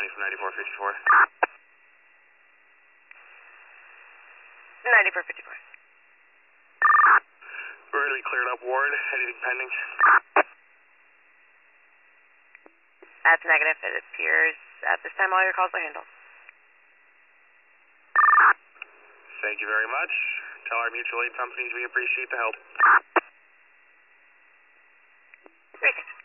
County from 9454. 9454. We're going to be cleared up, Ward. Anything pending? That's negative. It appears at this time all your calls are handled. Thank you very much. Tell our mutual aid companies we appreciate the help. 36.